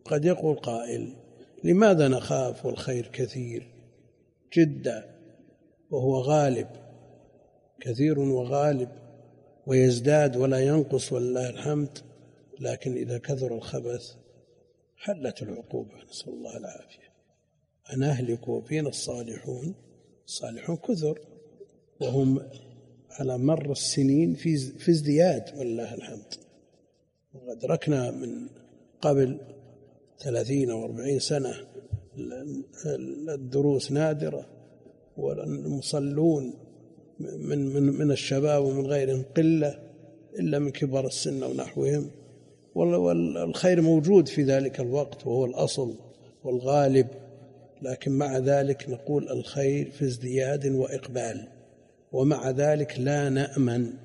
قد يقول قائل: لماذا نخاف والخير كثير جدا وهو غالب، كثير وغالب ويزداد ولا ينقص ولله الحمد، لكن إذا كثر الخبث حلت العقوبة، نسأل الله العافية. أنهلك وفينا الصالحون كثر وهم على مر السنين في ازدياد ولله الحمد. وأدركنا من قبل 30 أو 40 سنة الدروس نادرة، والمصلون من الشباب ومن غيرهم قلة إلا من كبار السن ونحوهم، والخير موجود في ذلك الوقت وهو الأصل والغالب، لكن مع ذلك نقول الخير في ازدياد وإقبال، ومع ذلك لا نأمن.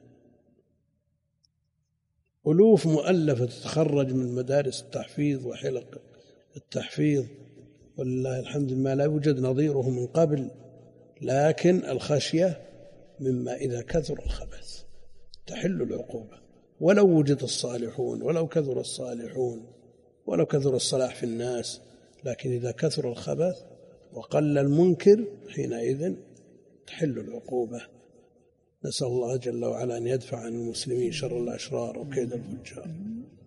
ألوف مؤلفة تتخرج من مدارس التحفيظ وحلق التحفيظ ولله الحمد ما لا يوجد نظيره من قبل، لكن الخشية مما إذا كثر الخبث تحل العقوبة، ولو وجد الصالحون ولو كثر الصالحون ولو كثر الصلاح في الناس، لكن إذا كثر الخبث وقل المنكر حينئذ تحل العقوبة. نسأل الله جل وعلا أن يدفع عن المسلمين شر الأشرار وكيد الفجار.